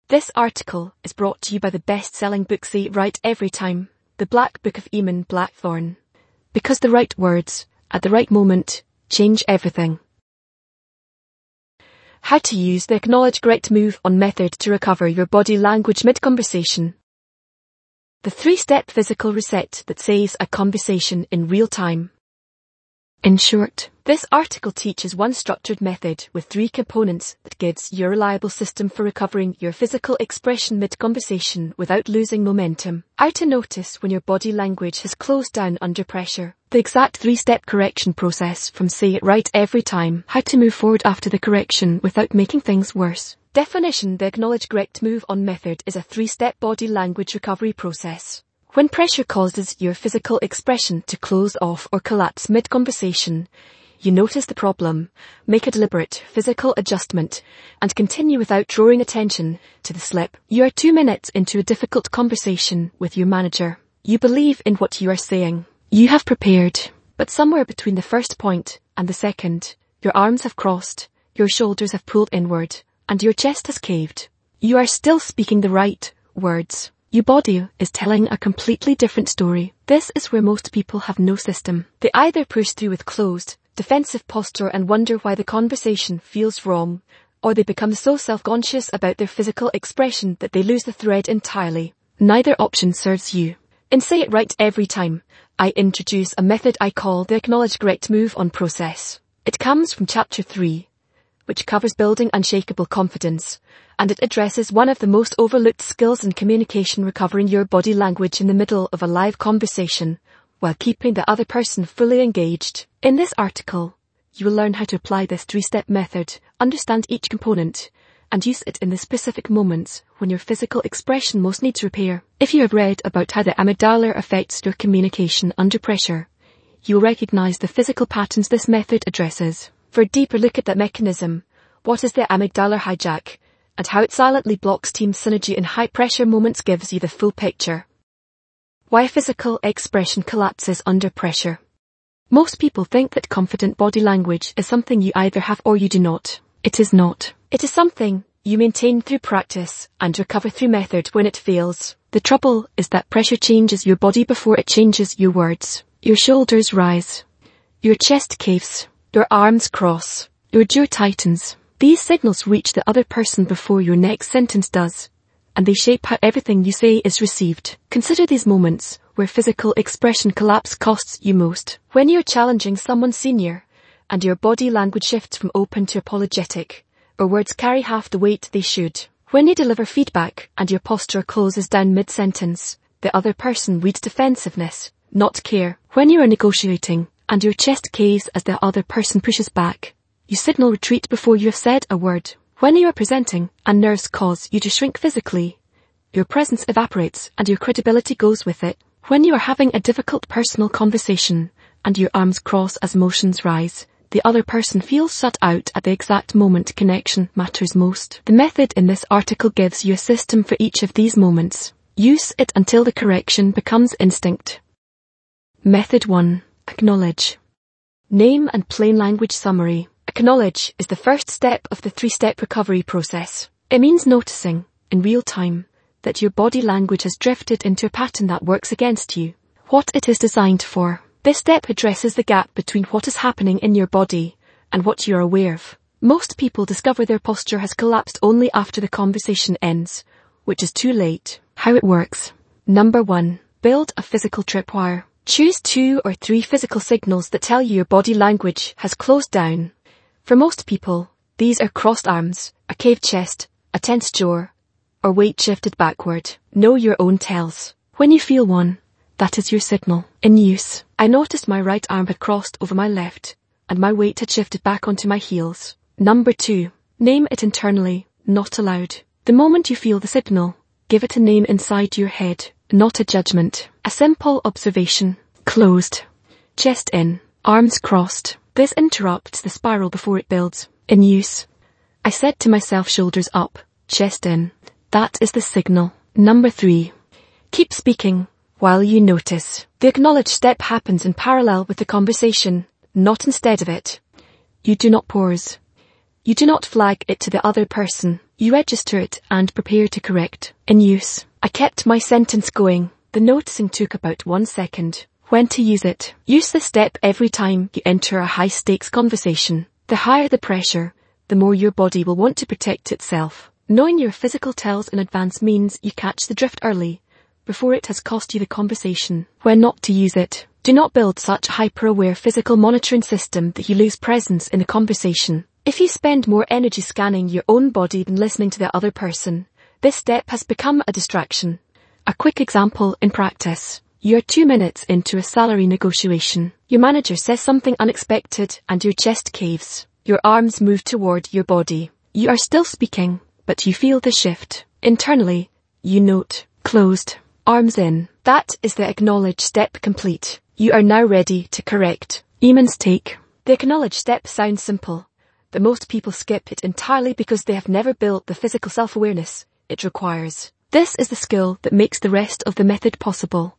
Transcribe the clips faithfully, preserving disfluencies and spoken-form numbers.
This article is brought to you by the best-selling book Say It Right Every Time, The Black Book of Eamon Blackthorne. Because the right words, at the right moment, change everything. How to use the Acknowledge Correct Move On method to recover your body language mid-conversation. The three-step physical reset that saves a conversation in real time. In short, this article teaches one structured method with three components that gives you a reliable system for recovering your physical expression mid-conversation without losing momentum. How to notice when your body language has closed down under pressure. The exact three-step correction process from Say It Right Every Time. How to move forward after the correction without making things worse. Definition: the Acknowledge Correct Move On method is a three-step body language recovery process. When pressure causes your physical expression to close off or collapse mid-conversation, you notice the problem, make a deliberate physical adjustment, and continue without drawing attention to the slip. You are two minutes into a difficult conversation with your manager. You believe in what you are saying. You have prepared, but somewhere between the first point and the second, your arms have crossed, your shoulders have pulled inward, and your chest has caved. You are still speaking the right words. Your body is telling a completely different story. This is where most people have no system. They either push through with closed, defensive posture and wonder why the conversation feels wrong, or they become so self-conscious about their physical expression that they lose the thread entirely. Neither option serves you. In Say It Right Every Time, I introduce a method I call the Acknowledge Correct Move On process. It comes from Chapter three, which covers building unshakable confidence, and it addresses one of the most overlooked skills in communication: recovering your body language in the middle of a live conversation, while keeping the other person fully engaged. In this article, you will learn how to apply this three-step method, understand each component, and use it in the specific moments when your physical expression most needs repair. If you have read about how the amygdala affects your communication under pressure, you will recognize the physical patterns this method addresses. For a deeper look at that mechanism, what is the amygdala hijack, and how it silently blocks team synergy in high-pressure moments, gives you the full picture. Why physical expression collapses under pressure. Most people think that confident body language is something you either have or you do not. It is not. It is something you maintain through practice and recover through method when it fails. The trouble is that pressure changes your body before it changes your words. Your shoulders rise. Your chest caves. Your arms cross. Your jaw tightens. These signals reach the other person before your next sentence does, and they shape how everything you say is received. Consider these moments where physical expression collapse costs you most. When you're challenging someone senior, and your body language shifts from open to apologetic, or words carry half the weight they should. When you deliver feedback, and your posture closes down mid-sentence, the other person reads defensiveness, not care. When you are negotiating, and your chest caves as the other person pushes back, you signal retreat before you have said a word. When you are presenting, and nerves cause you to shrink physically, your presence evaporates and your credibility goes with it. When you are having a difficult personal conversation, and your arms cross as emotions rise, the other person feels shut out at the exact moment connection matters most. The method in this article gives you a system for each of these moments. Use it until the correction becomes instinct. Method one. Acknowledge. Name and plain language summary. Acknowledge is the first step of the three-step recovery process. It means noticing, in real time, that your body language has drifted into a pattern that works against you. What it is designed for. This step addresses the gap between what is happening in your body and what you are aware of. Most people discover their posture has collapsed only after the conversation ends, which is too late. How it works. Number one. Build a physical tripwire. Choose two or three physical signals that tell you your body language has closed down. For most people, these are crossed arms, a caved chest, a tense jaw, or weight shifted backward. Know your own tells. When you feel one, that is your signal. In use. I noticed my right arm had crossed over my left, and my weight had shifted back onto my heels. Number two. Name it internally, not aloud. The moment you feel the signal, give it a name inside your head, not a judgment. A simple observation. Closed. Chest in. Arms crossed. This interrupts the spiral before it builds. In use. I said to myself, shoulders up, chest in. That is the signal. Number three. Keep speaking while you notice. The acknowledge step happens in parallel with the conversation, not instead of it. You do not pause. You do not flag it to the other person. You register it and prepare to correct. In use. I kept my sentence going. The noticing took about one second. When to use it. Use this step every time you enter a high-stakes conversation. The higher the pressure, the more your body will want to protect itself. Knowing your physical tells in advance means you catch the drift early, before it has cost you the conversation. When not to use it. Do not build such a hyper-aware physical monitoring system that you lose presence in a conversation. If you spend more energy scanning your own body than listening to the other person, this step has become a distraction. A quick example in practice. You're two minutes into a salary negotiation. Your manager says something unexpected and your chest caves. Your arms move toward your body. You are still speaking, but you feel the shift. Internally, you note, closed, arms in. That is the acknowledge step complete. You are now ready to correct. Eamon's take. The acknowledge step sounds simple, but most people skip it entirely because they have never built the physical self-awareness it requires. This is the skill that makes the rest of the method possible.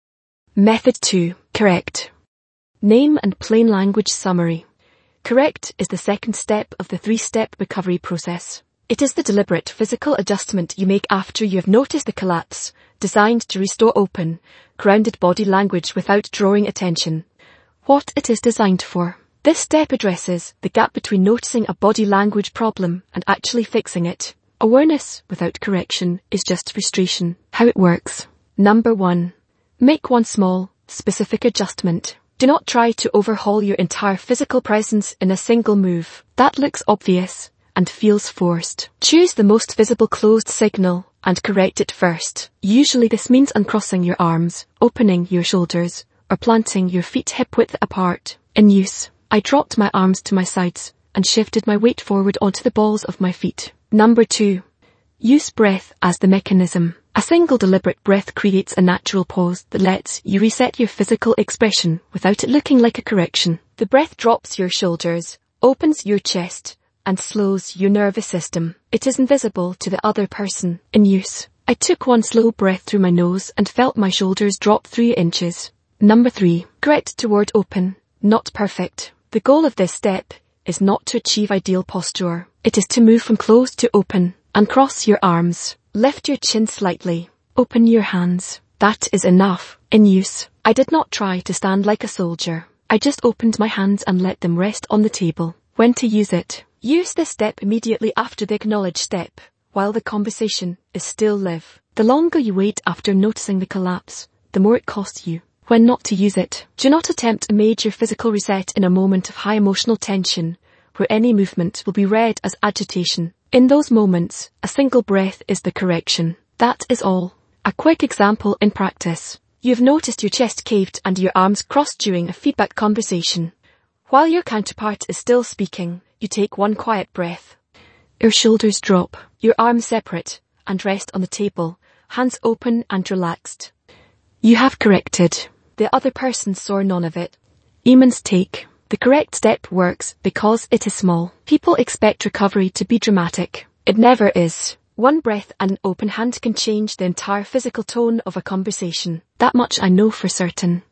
Method two. Correct. Name and plain language summary. Correct is the second step of the three-step recovery process. It is the deliberate physical adjustment you make after you have noticed the collapse, designed to restore open, grounded body language without drawing attention. What it is designed for. This step addresses the gap between noticing a body language problem and actually fixing it. Awareness without correction is just frustration. How it works. Number one. Make one small, specific adjustment. Do not try to overhaul your entire physical presence in a single move. That looks obvious and feels forced. Choose the most visible closed signal and correct it first. Usually this means uncrossing your arms, opening your shoulders, or planting your feet hip-width apart. In use. I dropped my arms to my sides and shifted my weight forward onto the balls of my feet. Number two. Use breath as the mechanism. A single deliberate breath creates a natural pause that lets you reset your physical expression without it looking like a correction. The breath drops your shoulders, opens your chest, and slows your nervous system. It is invisible to the other person. In use. I took one slow breath through my nose and felt my shoulders drop three inches. Number three. Correct toward open, not perfect. The goal of this step is not to achieve ideal posture. It is to move from closed to open. Uncross your arms. Lift your chin slightly. Open your hands. That is enough. In use. I did not try to stand like a soldier. I just opened my hands and let them rest on the table. When to use it. Use this step immediately after the acknowledge step, while the conversation is still live. The longer you wait after noticing the collapse, the more it costs you. When not to use it. Do not attempt a major physical reset in a moment of high emotional tension, where any movement will be read as agitation. In those moments, a single breath is the correction. That is all. A quick example in practice. You have noticed your chest caved and your arms crossed during a feedback conversation. While your counterpart is still speaking, you take one quiet breath. Your shoulders drop, your arms separate, and rest on the table, hands open and relaxed. You have corrected. The other person saw none of it. Eamon's take. The correct step works because it is small. People expect recovery to be dramatic. It never is. One breath and an open hand can change the entire physical tone of a conversation. That much I know for certain.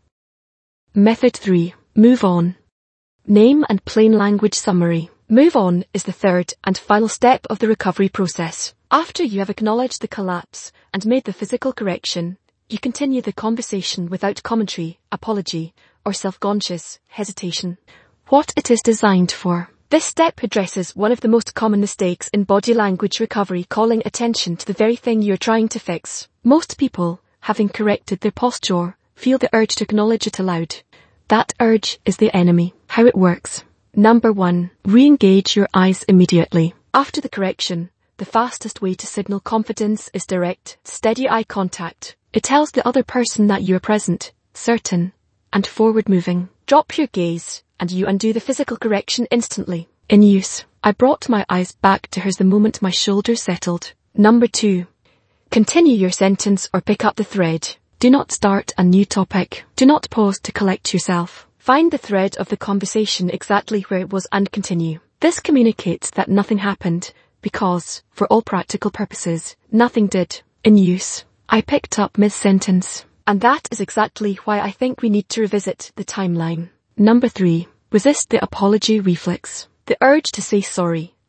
Method three. Move on. Name and plain language summary. Move on is the third and final step of the recovery process. After you have acknowledged the collapse and made the physical correction, you continue the conversation without commentary, apology, or self-conscious hesitation. What it is designed for. This step addresses one of the most common mistakes in body language recovery, calling attention to the very thing you're trying to fix. Most people, having corrected their posture, feel the urge to acknowledge it aloud. That urge is the enemy. How it works. Number one. Re-engage your eyes immediately. After the correction, the fastest way to signal confidence is direct, steady eye contact. It tells the other person that you are present, certain, and forward-moving. Drop your gaze, and you undo the physical correction instantly. In use. I brought my eyes back to hers the moment my shoulders settled. Number two. Continue your sentence or pick up the thread. Do not start a new topic. Do not pause to collect yourself. Find the thread of the conversation exactly where it was and continue. This communicates that nothing happened, because, for all practical purposes, nothing did. In use. I picked up mid-sentence. And that is exactly why I think we need to revisit the timeline. Number three. Resist the apology reflex. The urge to say sorry,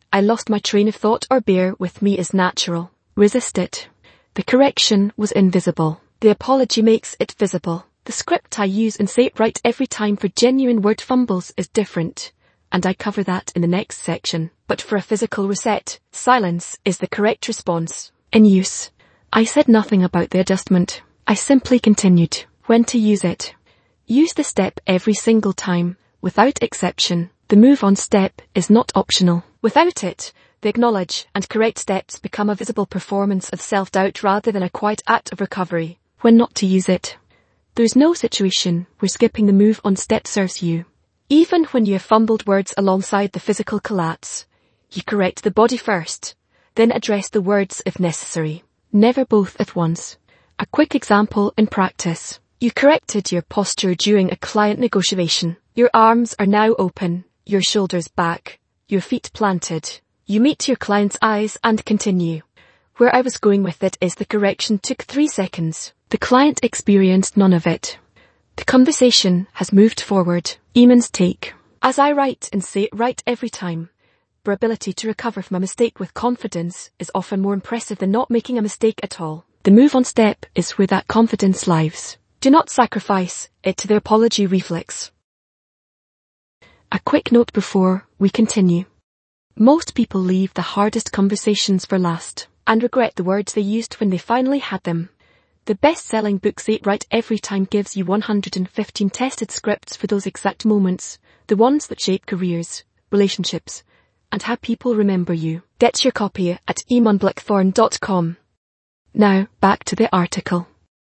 I lost my train of thought, or bear with me is natural. Resist it. The correction was invisible. The apology makes it visible. The script I use and say it right every time for genuine word fumbles is different, and I cover that in the next section. But for a physical reset, silence is the correct response. In use. I said nothing about the adjustment. I simply continued. When to use it. Use the step every single time, without exception. The move on step is not optional. Without it, the acknowledge and correct steps become a visible performance of self-doubt rather than a quiet act of recovery. When not to use it. There's no situation where skipping the move on step serves you. Even when you have fumbled words alongside the physical collapse, you correct the body first, then address the words if necessary. Never both at once. A quick example in practice. You corrected your posture during a client negotiation. Your arms are now open, your shoulders back, your feet planted. You meet your client's eyes and continue. Where I was going with it is the correction took three seconds. The client experienced none of it. The conversation has moved forward. Eamon's take. As I write and say it right every time, our ability to recover from a mistake with confidence is often more impressive than not making a mistake at all. The move on step is where that confidence lives. Do not sacrifice it to the apology reflex. A quick note before we continue. Most people leave the hardest conversations for last and regret the words they used when they finally had them. The best-selling book Say It Right Every Time gives you one hundred fifteen tested scripts for those exact moments, the ones that shape careers, relationships, and how people remember you. Get your copy at eamon blackthorn dot com. Now, back to the article.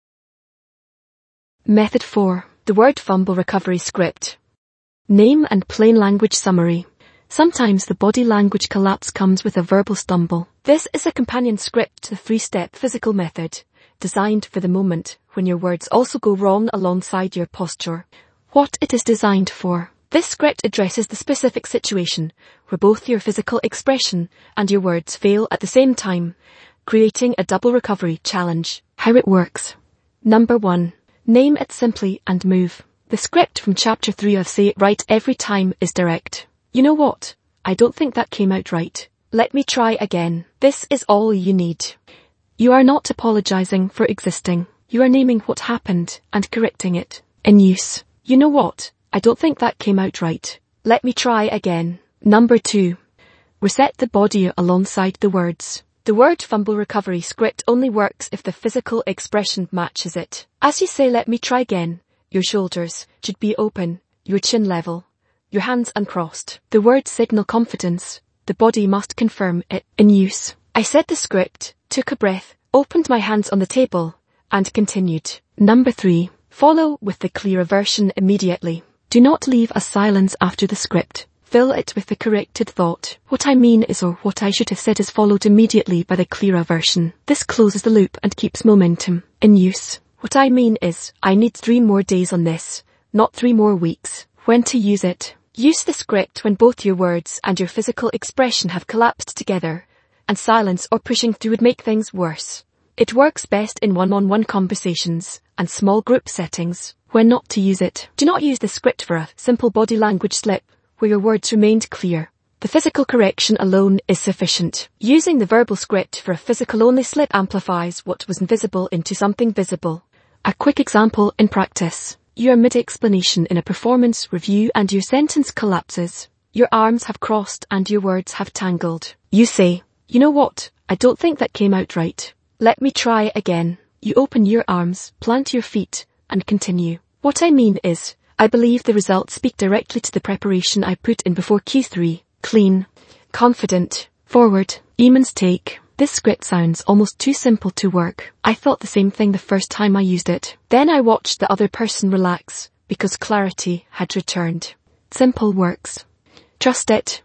Method four. The word fumble recovery script. Name and plain language summary. Sometimes the body language collapse comes with a verbal stumble. This is a companion script to the three-step physical method, designed for the moment when your words also go wrong alongside your posture. What it is designed for. This script addresses the specific situation where both your physical expression and your words fail at the same time, creating a double recovery challenge. How it works. Number one. Name it simply and move. The script from chapter three of Say It Right Every Time is direct. You know what? I don't think that came out right. Let me try again. This is all you need. You are not apologizing for existing. You are naming what happened and correcting it. In use. You know what? I don't think that came out right. Let me try again. Number two. Reset the body alongside the words. The word fumble recovery script only works if the physical expression matches it. As you say let me try again, your shoulders should be open, your chin level, your hands uncrossed. The words signal confidence. The body must confirm it. In use. I said the script, took a breath, opened my hands on the table, and continued. Number three. Follow with the clearer version immediately. Do not leave a silence after the script. Fill it with the corrected thought. What I mean is or what I should have said is followed immediately by the clearer version. This closes the loop and keeps momentum. In use. What I mean is, I need three more days on this, not three more weeks. When to use it. Use the script when both your words and your physical expression have collapsed together, and silence or pushing through would make things worse. It works best in one-on-one conversations and small group settings. When not to use it. Do not use the script for a simple body language slip where your words remained clear. The physical correction alone is sufficient. Using the verbal script for a physical-only slip amplifies what was invisible into something visible. A quick example in practice. You are mid-explanation in a performance review and your sentence collapses. Your arms have crossed and your words have tangled. You say, you know what? I don't think that came out right. Let me try again. You open your arms, plant your feet, and continue. What I mean is, I believe the results speak directly to the preparation I put in before Q three. Clean. Confident. Forward. Eamon's take. This script sounds almost too simple to work. I thought the same thing the first time I used it. Then I watched the other person relax, because clarity had returned. Simple works. Trust it.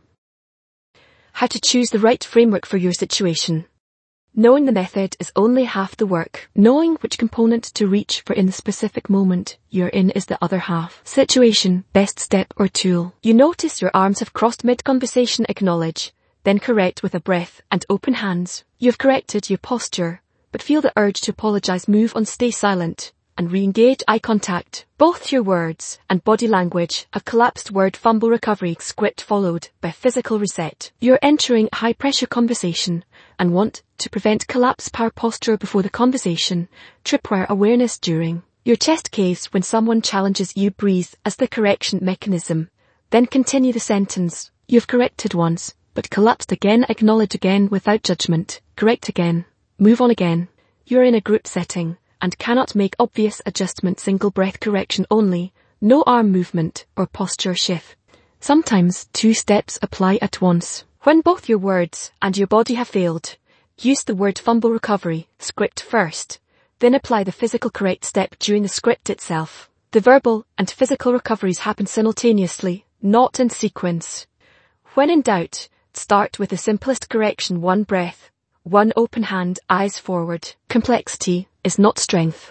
How to choose the right framework for your situation. Knowing the method is only half the work. Knowing which component to reach for in the specific moment you're in is the other half. Situation, best step or tool. You notice your arms have crossed mid-conversation, acknowledge, then correct with a breath and open hands. You've corrected your posture, but feel the urge to apologize, move on, stay silent. and re-engage eye contact. Both your words and body language have collapsed. Word fumble recovery script followed by physical reset. You're entering high pressure conversation and want to prevent collapse. Power posture before the conversation. Tripwire awareness during your chest case when someone challenges you. Breathe as the correction mechanism. Then continue the sentence. You've corrected once, but collapsed again. Acknowledge again without judgment. Correct again. Move on again. You're in a group setting and cannot make obvious adjustment. Single breath correction only. No arm movement or posture shift. Sometimes two steps apply at once. When both your words and your body have failed, use the word fumble recovery script first, then apply the physical correct step during the script itself. The verbal and physical recoveries happen simultaneously, not in sequence. When in doubt, start with the simplest correction. One breath, one open hand, eyes forward. Complexity is not strength.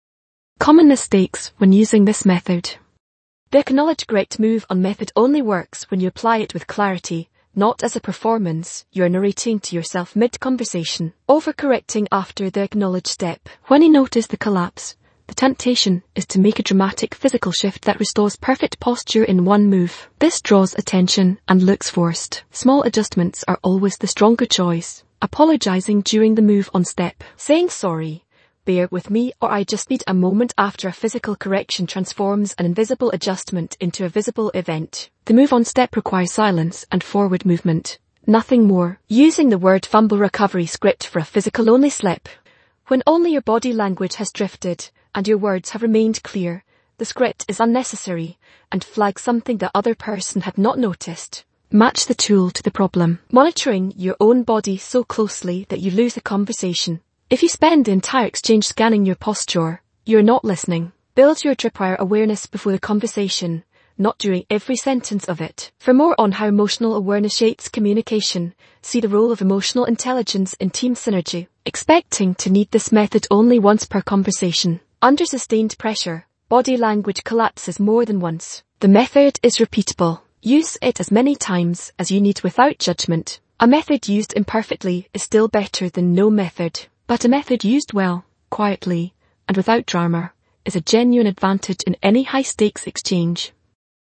Common mistakes when using this method. The acknowledge correct move on method only works when you apply it with clarity, not as a performance you're narrating to yourself mid-conversation. Overcorrecting after the acknowledge step. When you notice the collapse, the temptation is to make a dramatic physical shift that restores perfect posture in one move. This draws attention and looks forced. Small adjustments are always the stronger choice. Apologizing during the move on step. Saying sorry, bear with me, or I just need a moment after a physical correction transforms an invisible adjustment into a visible event. The move on step requires silence and forward movement. Nothing more. Using the word fumble recovery script for a physical only slip. When only your body language has drifted and your words have remained clear, the script is unnecessary and flags something the other person had not noticed. Match the tool to the problem. Monitoring your own body so closely that you lose the conversation. If you spend the entire exchange scanning your posture, you're not listening. Build your tripwire awareness before the conversation, not during every sentence of it. For more on how emotional awareness shapes communication, see the role of emotional intelligence in team synergy. Expecting to need this method only once per conversation. Under sustained pressure, body language collapses more than once. The method is repeatable. Use it as many times as you need without judgment. A method used imperfectly is still better than no method. But a method used well, quietly, and without drama, is a genuine advantage in any high-stakes exchange.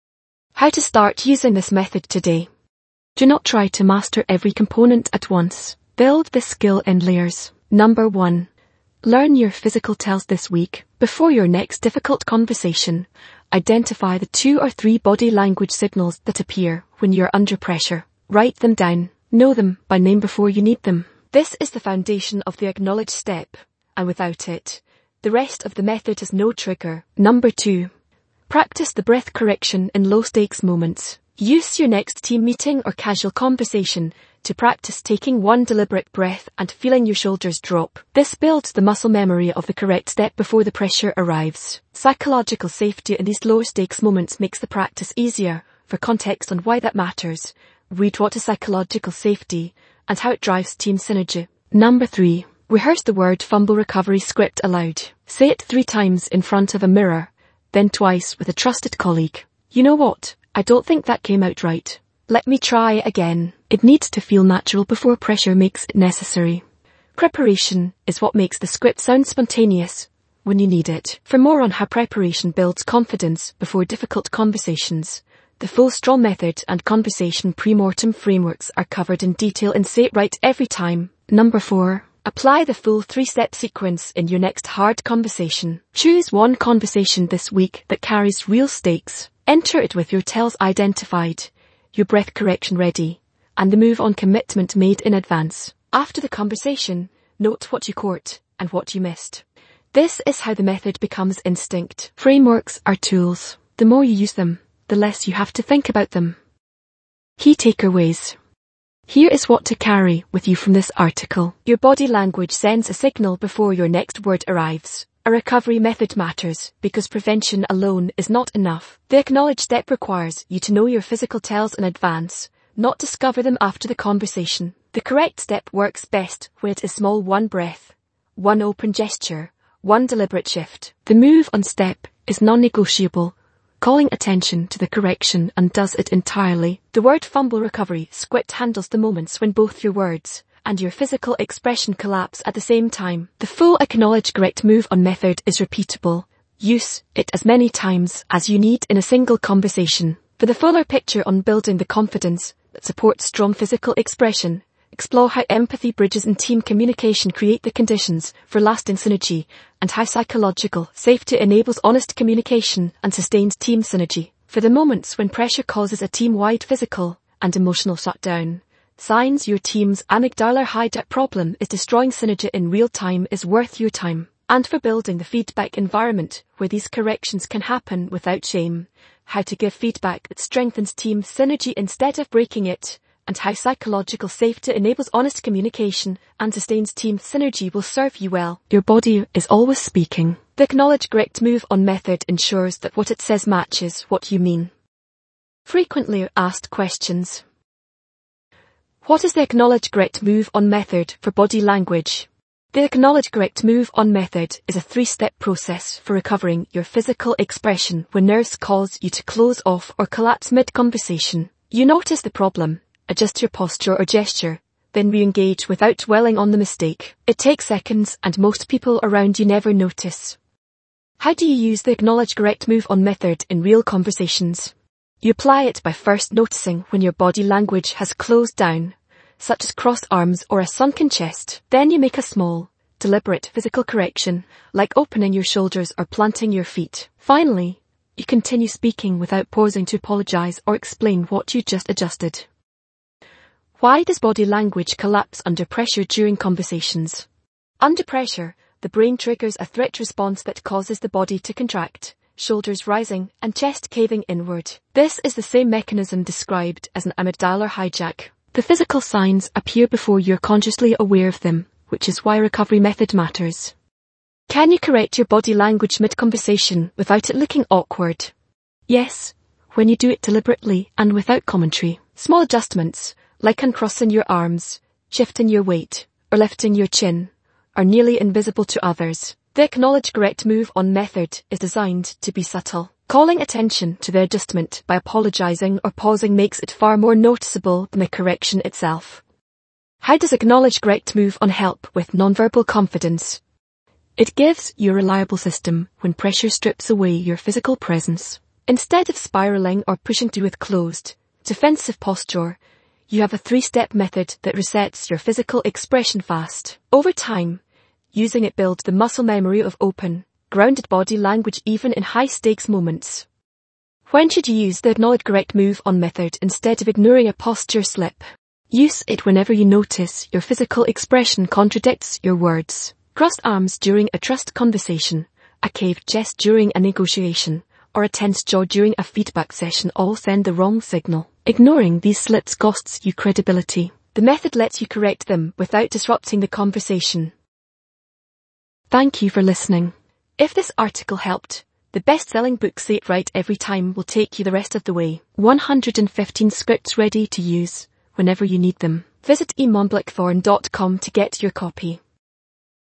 How to start using this method today. Do not try to master every component at once. Build this skill in layers. Number one. Learn your physical tells this week. Before your next difficult conversation, identify the two or three body language signals that appear when you're under pressure. Write them down. Know them by name before you need them. This is the foundation of the acknowledge step, and without it, the rest of the method has no trigger. Number two. Practice the breath correction in low-stakes moments. Use your next team meeting or casual conversation to practice taking one deliberate breath and feeling your shoulders drop. This builds the muscle memory of the correct step before the pressure arrives. Psychological safety in these low-stakes moments makes the practice easier. For context on why that matters, read What is Psychological Safety and How it Drives Team Synergy. Number three. Rehearse the word fumble recovery script aloud. Say it three times in front of a mirror, then twice with a trusted colleague. You know what? I don't think that came out right. Let me try again. It needs to feel natural before pressure makes it necessary. Preparation is what makes the script sound spontaneous when you need it. For more on how preparation builds confidence before difficult conversations, the full straw method and conversation pre-mortem frameworks are covered in detail in Say It Right Every Time. Number four. Apply the full three-step sequence in your next hard conversation. Choose one conversation this week that carries real stakes. Enter it with your tells identified, your breath correction ready, and the move on commitment made in advance. After the conversation, note what you caught and what you missed. This is how the method becomes instinct. Frameworks are tools. The more you use them, the less you have to think about them. Key takeaways. Here is what to carry with you from this article. Your body language sends a signal before your next word arrives. A recovery method matters because prevention alone is not enough. The acknowledge step requires you to know your physical tells in advance, not discover them after the conversation. The correct step works best when it is small: one breath, one open gesture, one deliberate shift. The move on step is non-negotiable, calling attention to the correction and does it entirely. The word fumble recovery script handles the moments when both your words and your physical expression collapse at the same time. The full acknowledge correct move on method is repeatable Use it as many times as you need in a single conversation. For the fuller picture on building the confidence that supports strong physical expression, explore how empathy, bridges and team communication create the conditions for lasting synergy, and how psychological safety enables honest communication and sustains team synergy. For the moments when pressure causes a team-wide physical and emotional shutdown, signs your team's amygdala hijack problem is destroying synergy in real time is worth your time. And for building the feedback environment where these corrections can happen without shame, how to give feedback that strengthens team synergy instead of breaking it, and how psychological safety enables honest communication and sustains team synergy will serve you well. Your body is always speaking. The Acknowledge Correct Move On method ensures that what it says matches what you mean. Frequently asked questions. What is the Acknowledge Correct Move On method for body language? The Acknowledge Correct Move On method is a three-step process for recovering your physical expression when nerves cause you to close off or collapse mid-conversation. You notice the problem, adjust your posture or gesture, then re-engage without dwelling on the mistake. It takes seconds and most people around you never notice. How do you use the Acknowledge Correct Move On method in real conversations? You apply it by first noticing when your body language has closed down, such as crossed arms or a sunken chest. Then you make a small, deliberate physical correction, like opening your shoulders or planting your feet. Finally, you continue speaking without pausing to apologize or explain what you just adjusted. Why does body language collapse under pressure during conversations? Under pressure, the brain triggers a threat response that causes the body to contract, shoulders rising and chest caving inward. This is the same mechanism described as an amygdala hijack. The physical signs appear before you're consciously aware of them, which is why recovery method matters. Can you correct your body language mid-conversation without it looking awkward? Yes, when you do it deliberately and without commentary. Small adjustments, like uncrossing your arms, shifting your weight, or lifting your chin, are nearly invisible to others. The Acknowledge Correct Move On method is designed to be subtle. Calling attention to the adjustment by apologizing or pausing makes it far more noticeable than the correction itself. How does Acknowledge Correct Move On help with nonverbal confidence? It gives you a reliable system when pressure strips away your physical presence. Instead of spiraling or pushing through with closed, defensive posture, you have a three-step method that resets your physical expression fast. Over time, using it builds the muscle memory of open, grounded body language even in high-stakes moments. When should you use the Acknowledge Correct Move On method instead of ignoring a posture slip? Use it whenever you notice your physical expression contradicts your words. Crossed arms during a trust conversation, a caved chest during a negotiation, or a tense jaw during a feedback session all send the wrong signal. Ignoring these slips costs you credibility. The method lets you correct them without disrupting the conversation. Thank you for listening. If this article helped, the best-selling book Say It Right Every Time will take you the rest of the way. one hundred fifteen scripts ready to use whenever you need them. Visit e mont blackthorn dot com to get your copy.